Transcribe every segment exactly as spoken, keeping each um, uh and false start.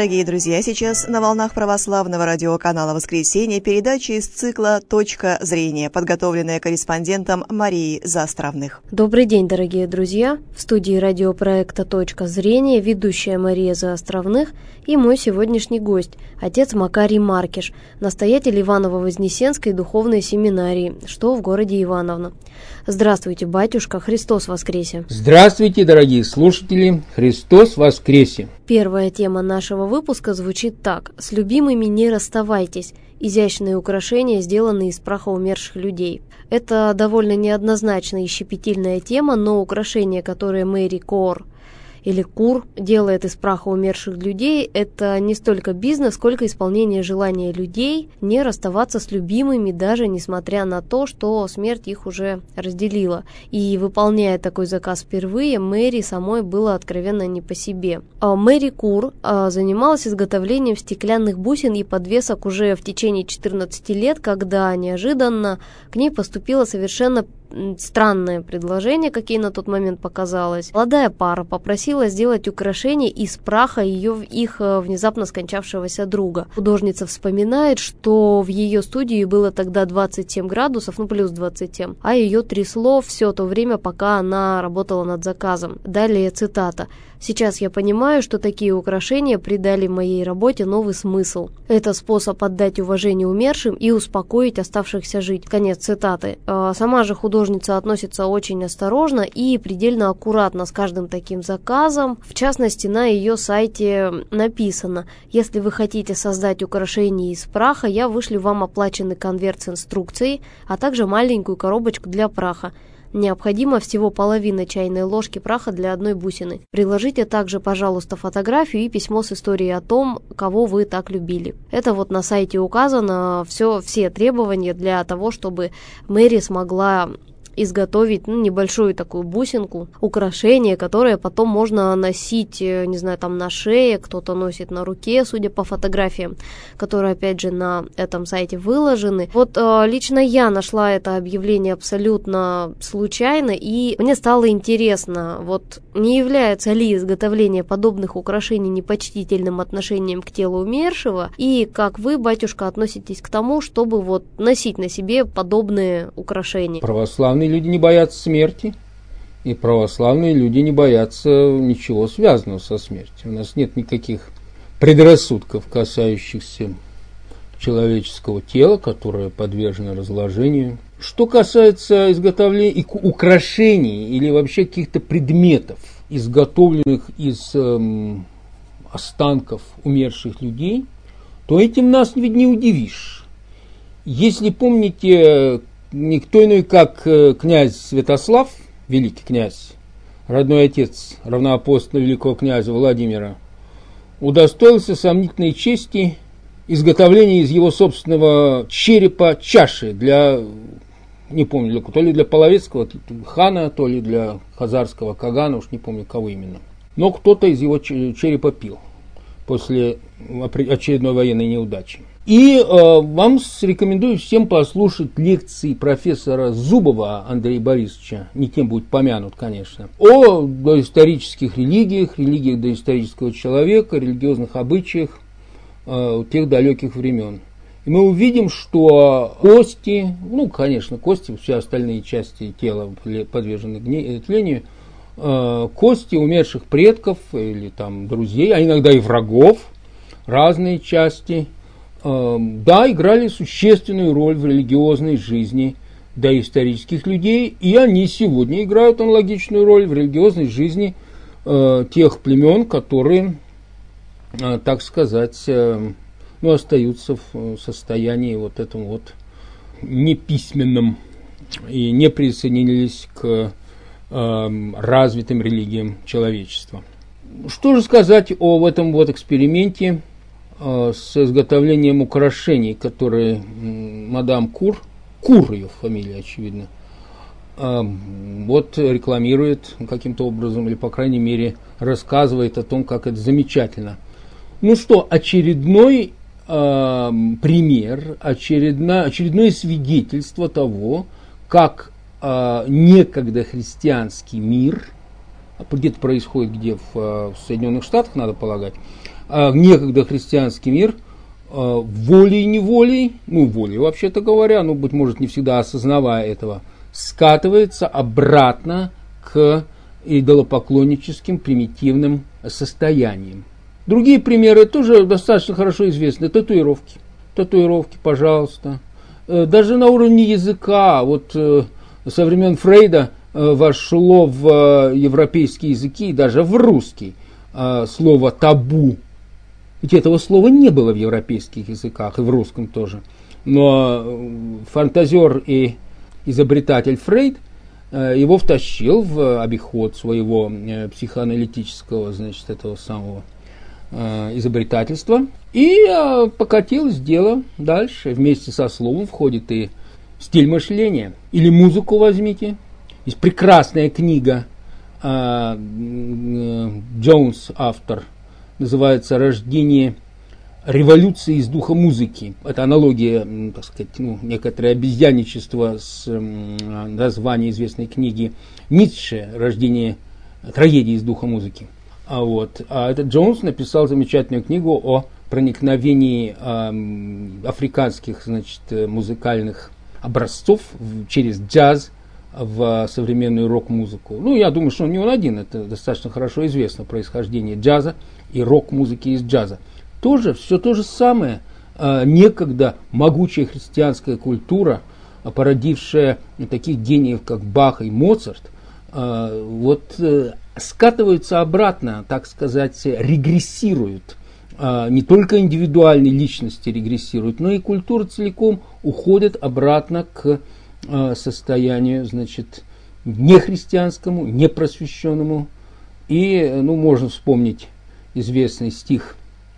Дорогие друзья, сейчас на волнах православного радиоканала «Воскресенье» передача из цикла «Точка зрения», подготовленная корреспондентом Марией Заостровных. Добрый день, дорогие друзья! В студии радиопроекта «Точка зрения» ведущая Мария Заостровных и мой сегодняшний гость, отец Макарий Маркиш, настоятель Иваново-Вознесенской духовной семинарии, что в городе Иваново. Здравствуйте, батюшка, Христос воскресе! Здравствуйте, дорогие слушатели, Христос воскресе! Первая тема нашего выпуска звучит так: «С любимыми не расставайтесь. Изящные украшения, сделанные из праха умерших людей». Это довольно неоднозначная и щепетильная тема, но украшения, которые Мэри Кор или Кур делает из праха умерших людей, это не столько бизнес, сколько исполнение желания людей не расставаться с любимыми, даже несмотря на то, что смерть их уже разделила. И выполняя такой заказ впервые, Мэри самой было откровенно не по себе. А Мэри Кур а, занималась изготовлением стеклянных бусин и подвесок уже в течение четырнадцати лет, когда неожиданно к ней поступило совершенно странное предложение, как ей на тот момент показалось. Молодая пара попросила сделать украшения из праха ее их внезапно скончавшегося друга. Художница вспоминает, что в ее студии было тогда двадцать семь градусов, ну плюс двадцать семь, а ее трясло все то время, пока она работала над заказом. Далее цитата: «Сейчас я понимаю, что такие украшения придали моей работе новый смысл. Это способ отдать уважение умершим и успокоить оставшихся жить». Конец цитаты. Сама же художница относится очень осторожно и предельно аккуратно с каждым таким заказом. В частности, на ее сайте написано: «Если вы хотите создать украшение из праха, я вышлю вам оплаченный конверт с инструкцией, а также маленькую коробочку для праха. Необходимо всего половина чайной ложки праха для одной бусины. Приложите также, пожалуйста, фотографию и письмо с историей о том, кого вы так любили». Это вот на сайте указано все, все требования для того, чтобы Мэри смогла изготовить ну, небольшую такую бусинку, украшение, которое потом можно носить, не знаю, там на шее, кто-то носит на руке, судя по фотографиям, которые, опять же, на этом сайте выложены. Вот э, лично я нашла это объявление абсолютно случайно, и мне стало интересно, вот не является ли изготовление подобных украшений непочтительным отношением к телу умершего, и как вы, батюшка, относитесь к тому, чтобы вот носить на себе подобные украшения? Православные люди не боятся смерти, и православные люди не боятся ничего связанного со смертью. У нас нет никаких предрассудков, касающихся человеческого тела, которое подвержено разложению. Что касается изготовления украшений или вообще каких-то предметов, изготовленных из эм, останков умерших людей, то этим нас ведь не удивишь. Если помните, никто иной, как князь Святослав, великий князь, родной отец равноапостольного великого князя Владимира, удостоился сомнительной чести изготовления из его собственного черепа чаши для, не помню, то ли для половецкого хана, то ли для хазарского кагана, уж не помню, кого именно. Но кто-то из его черепа пил после очередной военной неудачи. И э, вам рекомендую всем послушать лекции профессора Зубова Андрея Борисовича, не тем будет помянут, конечно, о доисторических религиях, религиях доисторического человека, религиозных обычаях э, тех далеких времен. И мы увидим, что кости, ну, конечно, кости, все остальные части тела подвержены тлению, э, кости умерших предков или там друзей, а иногда и врагов, разные части, да, играли существенную роль в религиозной жизни доисторических людей, и они сегодня играют аналогичную роль в религиозной жизни э, тех племен, которые, э, так сказать, э, ну, остаются в состоянии вот этом вот неписьменном и не присоединились к э, развитым религиям человечества. Что же сказать об этом вот эксперименте с изготовлением украшений, которые мадам Кур, Кур ее фамилия, очевидно, вот рекламирует каким-то образом, или, по крайней мере, рассказывает о том, как это замечательно. Ну что, очередной э, пример, очередное, очередное свидетельство того, как э, некогда христианский мир, где-то происходит, где в, в Соединенных Штатах, надо полагать, некогда христианский мир волей-неволей, ну, волей, вообще-то говоря, ну, быть может, не всегда осознавая этого, скатывается обратно к идолопоклонническим примитивным состояниям. Другие примеры тоже достаточно хорошо известны. Татуировки. Татуировки, пожалуйста. Даже на уровне языка, вот со времен Фрейда вошло в европейские языки, даже в русский, слово «табу». Ведь этого слова не было в европейских языках, и в русском тоже. Но фантазер и изобретатель Фрейд его втащил в обиход своего психоаналитического, значит, этого самого изобретательства. И покатилось дело дальше. Вместе со словом входит и стиль мышления. Или музыку возьмите. Есть прекрасная книга, Джонс автор, называется «Рождение революции из духа музыки». Это аналогия, так сказать, ну, некоторое обезьянничество с названием известной книги Ницше «Рождение трагедии из духа музыки». А, вот. а этот Джонс написал замечательную книгу о проникновении э, африканских, значит, музыкальных образцов через джаз в современную рок-музыку. Ну, я думаю, что он не он один, это достаточно хорошо известно, происхождение джаза и рок-музыки из джаза. Тоже все то же самое. Э, некогда могучая христианская культура, породившая таких гениев, как Бах и Моцарт, э, вот э, скатываются обратно, так сказать, регрессируют. Не только индивидуальные личности регрессируют, но и культура целиком уходит обратно к состоянию, значит, нехристианскому, непросвещенному. И, ну, можно вспомнить известный стих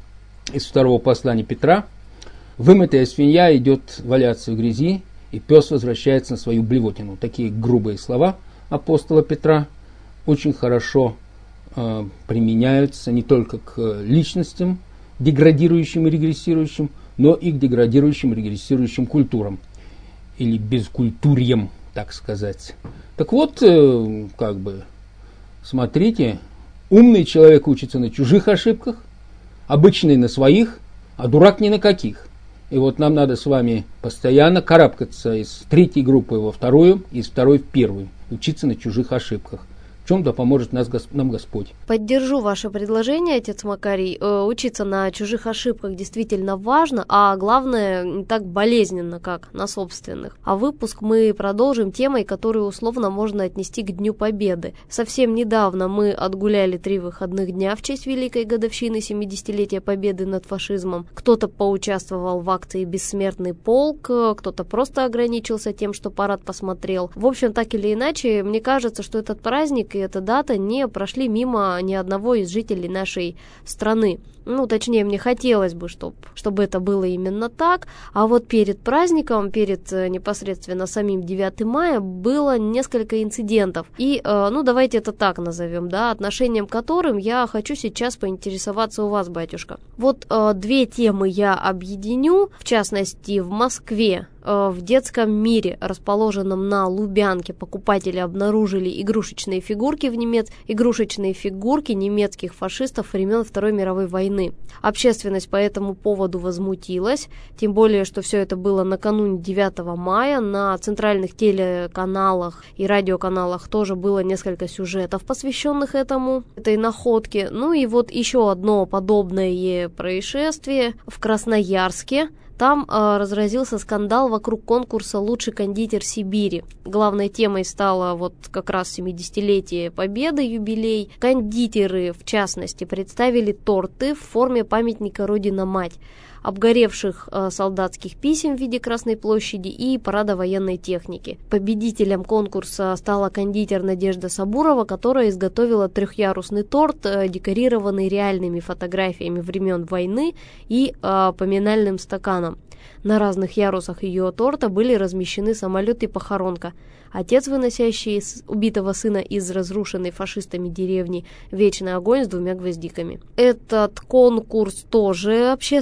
из второго послания Петра: «Вымытая свинья идет валяться в грязи, и пес возвращается на свою блевотину». Такие грубые слова апостола Петра очень хорошо э, применяются не только к личностям, деградирующим и регрессирующим, но и к деградирующим и регрессирующим культурам, или безкультурьям, так сказать. Так вот, э, как бы, смотрите, умный человек учится на чужих ошибках, обычный на своих, а дурак ни на каких. И вот нам надо с вами постоянно карабкаться из третьей группы во вторую, из второй в первую, учиться на чужих ошибках. В чем-то поможет нас, нам Господь. Поддержу ваше предложение, отец Макарий. Э, учиться на чужих ошибках действительно важно, а главное, не так болезненно, как на собственных. А выпуск мы продолжим темой, которую условно можно отнести к Дню Победы. Совсем недавно мы отгуляли три выходных дня в честь великой годовщины семидесятилетия Победы над фашизмом. Кто-то поучаствовал в акции «Бессмертный полк», кто-то просто ограничился тем, что парад посмотрел. В общем, так или иначе, мне кажется, что этот праздник и эта дата не прошли мимо ни одного из жителей нашей страны. Ну, точнее, мне хотелось бы, чтоб, чтобы это было именно так. А вот перед праздником, перед непосредственно самим девятым мая, было несколько инцидентов. И, э, ну, давайте это так назовем, да, отношением к которым я хочу сейчас поинтересоваться у вас, батюшка. Вот э, две темы я объединю. В частности, в Москве, э, в детском мире, расположенном на Лубянке, покупатели обнаружили игрушечные фигурки в немец... игрушечные фигурки немецких фашистов времен Второй мировой войны. Общественность по этому поводу возмутилась, тем более, что все это было накануне девятого мая. На центральных телеканалах и радиоканалах тоже было несколько сюжетов, посвященных этому, этой находке. Ну и вот еще одно подобное происшествие в Красноярске. Там э, разразился скандал вокруг конкурса «Лучший кондитер Сибири». Главной темой стало вот как раз семидесятилетие Победы, юбилей. Кондитеры, в частности, представили торты в форме памятника «Родина-мать», обгоревших э, солдатских писем в виде Красной площади и парада военной техники. Победителем конкурса стала кондитер Надежда Сабурова, которая изготовила трехъярусный торт, э, декорированный реальными фотографиями времен войны и э, поминальным стаканом. На разных ярусах ее торта были размещены самолет и похоронка. Отец, выносящий убитого сына из разрушенной фашистами деревни, вечный огонь с двумя гвоздиками. Этот конкурс тоже общественно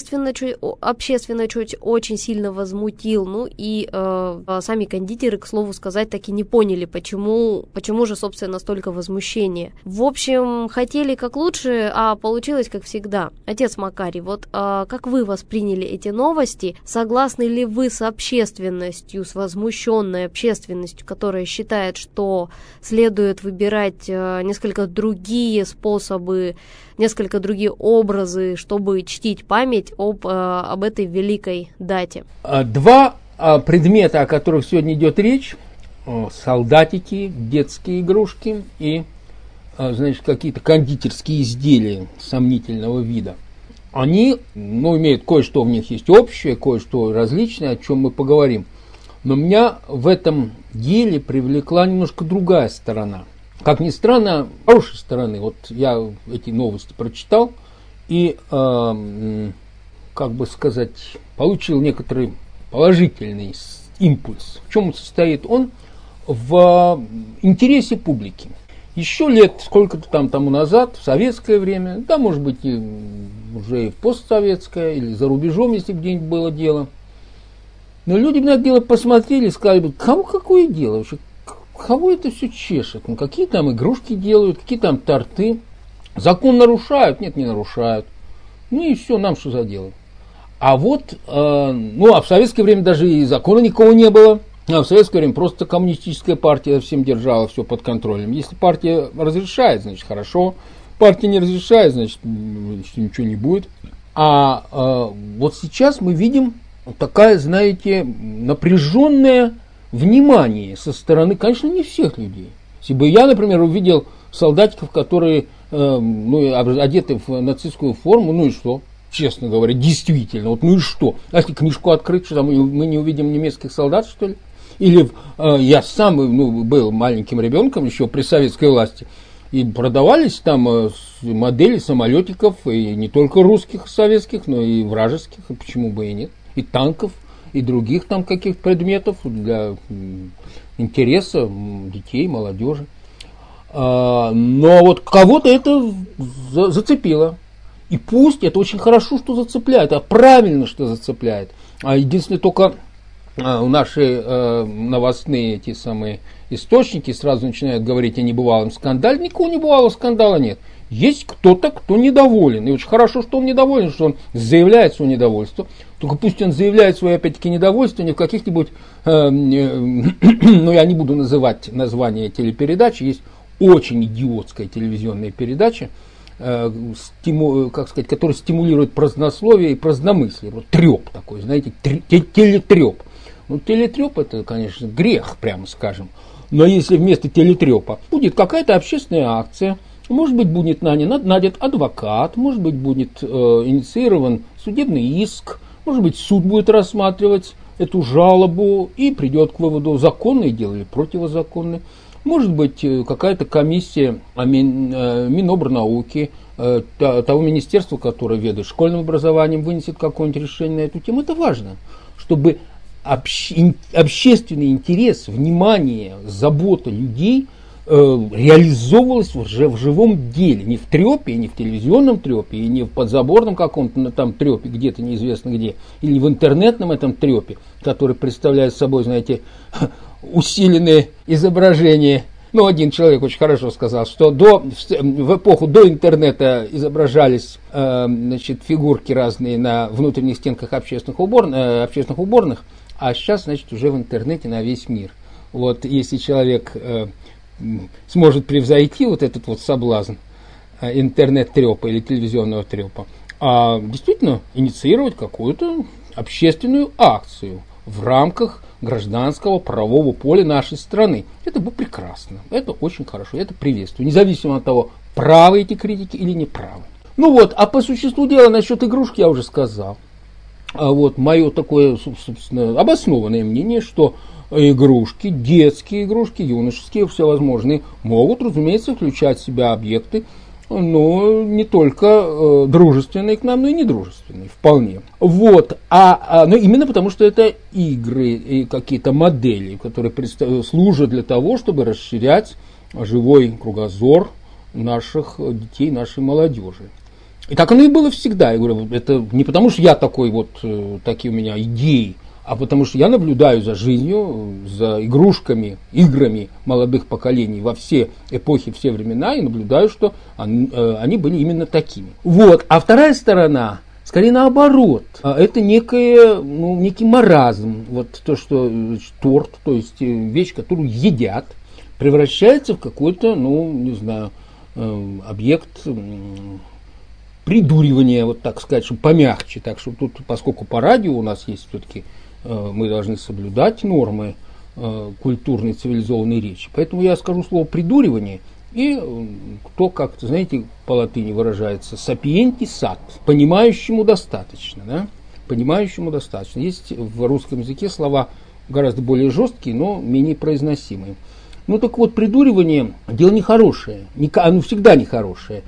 наши общественность очень сильно возмутил. Ну и э, сами кондитеры, к слову сказать, так и не поняли, почему, почему же, собственно, столько возмущения. В общем, хотели как лучше, а получилось как всегда. Отец Макарий, вот э, как вы восприняли эти новости? Согласны ли вы с общественностью, с возмущенной общественностью, которая считает, что следует выбирать э, несколько другие способы, несколько другие образы, чтобы чтить память об, э, об этой великой дате? Два предмета, о которых сегодня идет речь, солдатики, детские игрушки и, значит, какие-то кондитерские изделия сомнительного вида. Они, ну, имеют кое-что, в них есть общее, кое-что различное, о чем мы поговорим. Но меня в этом деле привлекла немножко другая сторона. Как ни странно, хорошей стороны. Вот я эти новости прочитал и, э, как бы сказать, получил некоторый положительный импульс. В чем он состоит? Он в интересе публики. Еще лет сколько-то там тому назад, в советское время, да, может быть, и уже и в постсоветское, или за рубежом, если где-нибудь было дело. Но люди на это дело посмотрели и сказали, кому какое дело вообще? Кого это все чешет? Ну, какие там игрушки делают, какие там торты. Закон нарушают? Нет, не нарушают. Ну и все, нам что за дело? А вот, э, ну, а в советское время даже и закона никого не было. А в советское время просто коммунистическая партия всем держала все под контролем. Если партия разрешает, значит хорошо. Партия не разрешает, значит ничего не будет. А э, вот сейчас мы видим такая, знаете, напряженное внимание со стороны, конечно, не всех людей. Если бы я, например, увидел солдатиков, которые э, ну, одеты в нацистскую форму, ну и что? Честно говоря, действительно, вот ну и что? А если книжку открыть, что там мы не увидим немецких солдат, что ли? Или э, я сам ну, был маленьким ребенком еще при советской власти, и продавались там э, модели самолетиков, и не только русских, советских, но и вражеских, и почему бы и нет, и танков, и других там каких-то предметов для интереса детей, молодежи. А, но вот кого-то это за, зацепило. И пусть, это очень хорошо, что зацепляет, а правильно, что зацепляет. А единственное, только а, наши а, новостные эти самые источники сразу начинают говорить о небывалом скандале. Никакого небывалого скандала нет. Есть кто-то, кто недоволен. И очень хорошо, что он недоволен, что он заявляет свое недовольство. Только пусть он заявляет свое, опять-таки, недовольство не в каких-нибудь, э, э, ну, я не буду называть название телепередачи, есть очень идиотская телевизионная передача, э, стиму, как сказать, которая стимулирует празднословие и праздномыслие. Вот треп такой, знаете, телетреп. Ну, телетреп это, конечно, грех, прямо скажем. Но если вместо телетрепа будет какая-то общественная акция, может быть, будет нанят адвокат, может быть, будет э, инициирован судебный иск, может быть, суд будет рассматривать эту жалобу и придет к выводу, законное дело или противозаконное. Может быть, какая-то комиссия Минобрнауки, э, того министерства, которое ведает школьным образованием, вынесет какое-нибудь решение на эту тему. Это важно, чтобы обще, общественный интерес, внимание, забота людей реализовывалось уже в живом деле, не в трепе, не в телевизионном трепе, и не в подзаборном каком-то там трепе, где-то неизвестно где, или в интернетном этом трепе, который представляет собой, знаете, усиленные изображения. Ну, один человек очень хорошо сказал, что до, в эпоху до интернета изображались э, значит, фигурки разные на внутренних стенках общественных, убор, э, общественных уборных, а сейчас, значит, уже в интернете на весь мир. Вот если человек э, сможет превзойти вот этот вот соблазн интернет-трепа или телевизионного трепа, а действительно инициировать какую-то общественную акцию в рамках гражданского правового поля нашей страны. Это бы прекрасно, это очень хорошо, это приветствую, независимо от того, правы эти критики или не правы. Ну вот, а по существу дела насчет игрушки я уже сказал. А вот мое такое, собственно, обоснованное мнение, что игрушки, детские игрушки, юношеские, всевозможные, могут, разумеется, включать в себя объекты, но не только э, дружественные к нам, но и недружественные, вполне. Вот, а, а ну, именно потому, что это игры и какие-то модели, которые представ... служат для того, чтобы расширять живой кругозор наших детей, нашей молодежи. И так оно и было всегда. Я говорю, это не потому, что я такой вот, такие у меня идеи, а потому что я наблюдаю за жизнью, за игрушками, играми молодых поколений во все эпохи, все времена, и наблюдаю, что они, они были именно такими. Вот. А вторая сторона, скорее наоборот, это некое, ну, некий маразм. Вот то, что значит, торт, то есть вещь, которую едят, превращается в какой-то, ну, не знаю, объект придуривания, вот так сказать, чтобы помягче. Так что тут, поскольку по радио у нас есть все-таки, мы должны соблюдать нормы культурной цивилизованной речи. Поэтому я скажу слово «придуривание», и кто, как, знаете, по латыни выражается, «sapienti sat», понимающему достаточно, да? Понимающему достаточно. Есть в русском языке слова гораздо более жесткие, но менее произносимые. Ну так вот, придуривание – дело нехорошее, оно всегда нехорошее.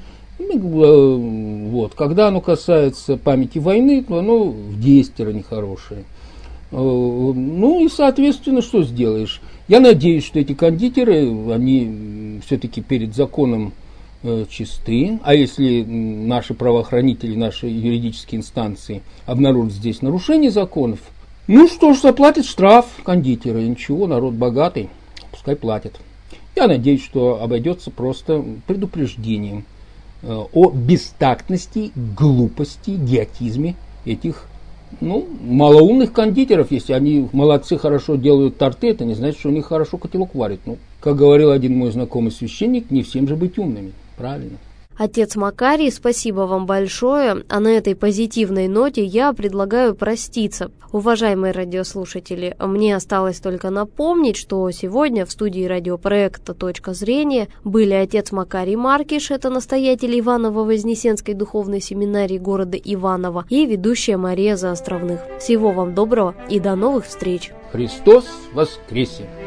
Вот. Когда оно касается памяти войны, то оно в десятеро нехорошее. Ну и, соответственно, что сделаешь? Я надеюсь, что эти кондитеры, они все-таки перед законом чисты, а если наши правоохранители, наши юридические инстанции обнаружат здесь нарушение законов, ну что ж, заплатят штраф кондитеры, ничего, народ богатый, пускай платят. Я надеюсь, что обойдется просто предупреждением о бестактности, глупости, идиотизме этих, ну, малоумных кондитеров. Если они молодцы, хорошо делают торты, это не значит, что у них хорошо котелок варит. Ну, как говорил один мой знакомый священник, не всем же быть умными. Правильно. Отец Макарий, спасибо вам большое. А на этой позитивной ноте я предлагаю проститься. Уважаемые радиослушатели, мне осталось только напомнить, что сегодня в студии радиопроекта «Точка зрения» были отец Макарий Маркиш, это настоятель Иваново-Вознесенской духовной семинарии города Иваново, и ведущая Мария Заостровных. Всего вам доброго и до новых встреч. Христос воскресе!